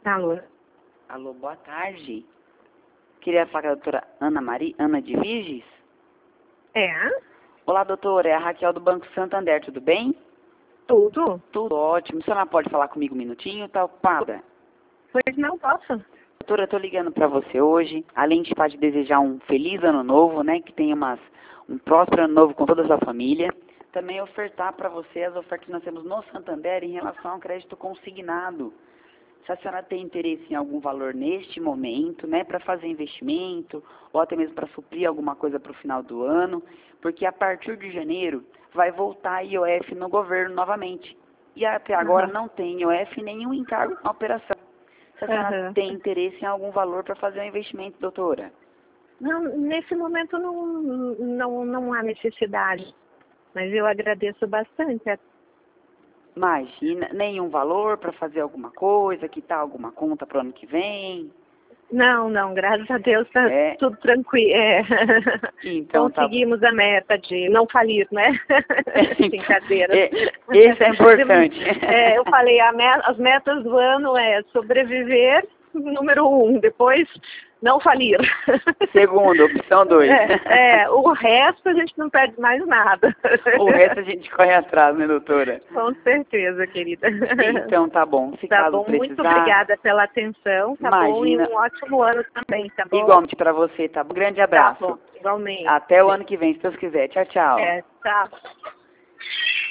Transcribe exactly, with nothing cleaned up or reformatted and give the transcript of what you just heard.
Alô? Alô, boa tarde. Queria falar com a doutora Ana Maria, Ana de Viges? É? Olá, doutora, é a Raquel do Banco Santander, tudo bem? Tudo? Tudo ótimo. A senhora pode falar comigo um minutinho? Tá ocupada? Pois não posso. Doutora, eu tô ligando para você hoje, além de te desejar um feliz ano novo, né, que tenha umas, um próspero ano novo com toda a sua família, também ofertar para você as ofertas que nós temos no Santander em relação ao crédito consignado. Se a senhora tem interesse em algum valor neste momento, né, para fazer investimento, ou até mesmo para suprir alguma coisa para o final do ano, porque a partir de janeiro vai voltar a I O F no governo novamente. E até agora Uhum. não tem I O F nenhum encargo na operação. Se a senhora Uhum. tem interesse em algum valor para fazer um investimento, doutora? Não, nesse momento não, não, não há necessidade. Mas eu agradeço bastante. Imagina, nenhum valor para fazer alguma coisa, quitar alguma conta para o ano que vem? Não, não, graças a Deus está É. tudo tranquilo. É. Então, tá bom. Conseguimos a meta de não falir, né? Brincadeira. É, esse é importante. É, eu falei, a me as metas do ano é sobreviver, número um, depois não falir. Segundo, opção dois. É, é, o resto a gente não perde mais nada. O resto a gente corre atrás, né, doutora? Com certeza, querida. Então tá bom, se Tá caso bom, precisar... muito obrigada pela atenção, tá bom? E Imagina. um ótimo ano também, tá bom? Igualmente para você, tá bom? Grande Tá abraço. bom, igualmente. Até o ano que vem, se Deus quiser. Tchau, tchau. É, tchau.